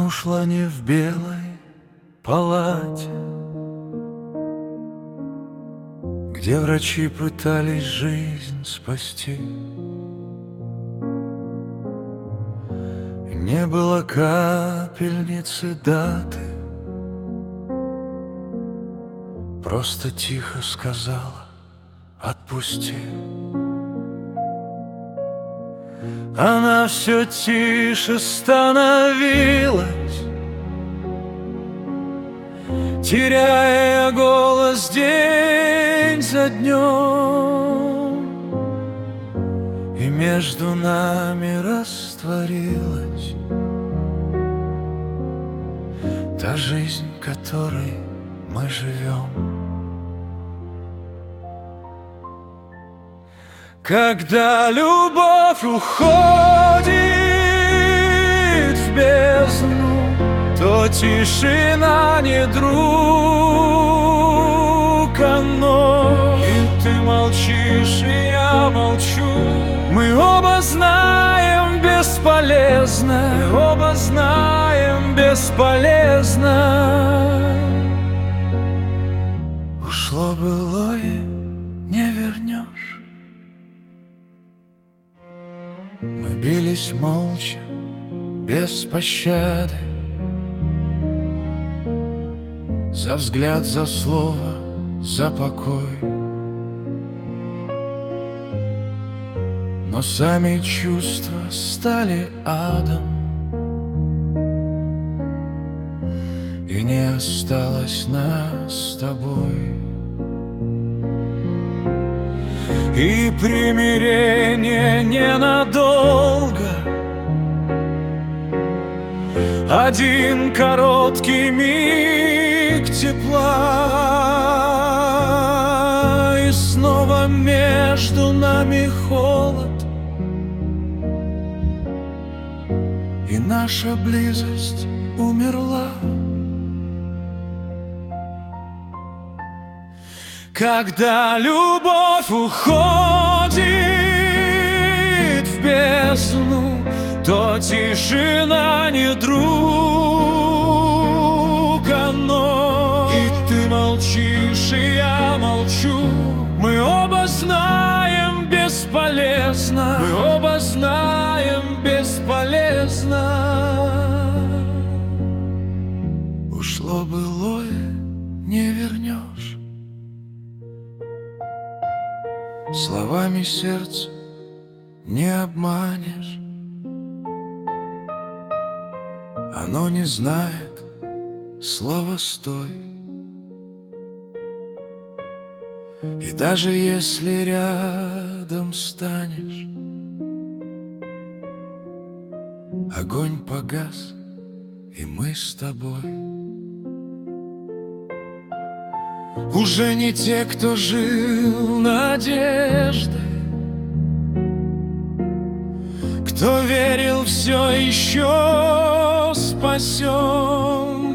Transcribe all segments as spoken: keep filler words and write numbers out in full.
Она ушла не в белой палате, где врачи пытались жизнь спасти. Не было капельницы даты, просто тихо сказала: отпусти. Она все тише становилась, теряя голос день за днем, и между нами растворилась та жизнь, которой мы живем. Когда любовь уходит в бездну, то тишина не друг, оно. И ты молчишь, и я молчу. Мы оба знаем, бесполезно. Мы оба знаем, бесполезно. Ушло былое, не вернешь. Мы бились молча, без пощады, за взгляд, за слово, за покой. Но сами чувства стали адом, и не осталось нас с тобой. И примирение ненадолго, один короткий миг тепла, и снова между нами холод, и наша близость умерла. Когда любовь уходит в бездну, то тишина не друг, оно. И ты молчишь, и я молчу. Мы оба знаем, бесполезно. Мы оба знаем, бесполезно. Ушло былое, не вернешь. Словами сердце не обманешь. Оно не знает слова «стой». И даже если рядом станешь, огонь погас, и мы с тобой уже не те, кто жил надеждой, кто верил, все еще спасем.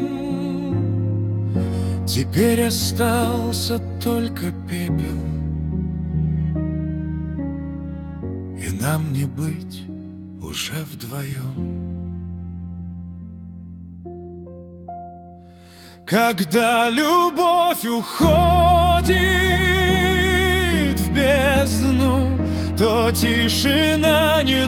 Теперь остался только пепел, и нам не быть уже вдвоем. Когда любовь уходит в бездну, то тишина не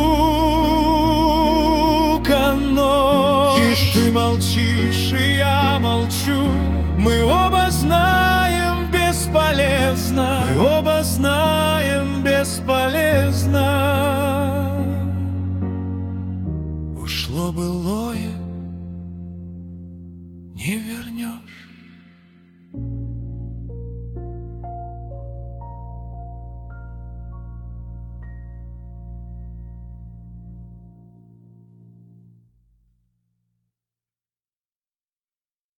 друг, оно. И ты молчишь, и я молчу. Мы оба знаем, бесполезно. Мы оба знаем, бесполезно. Ушло былое, не вернешь.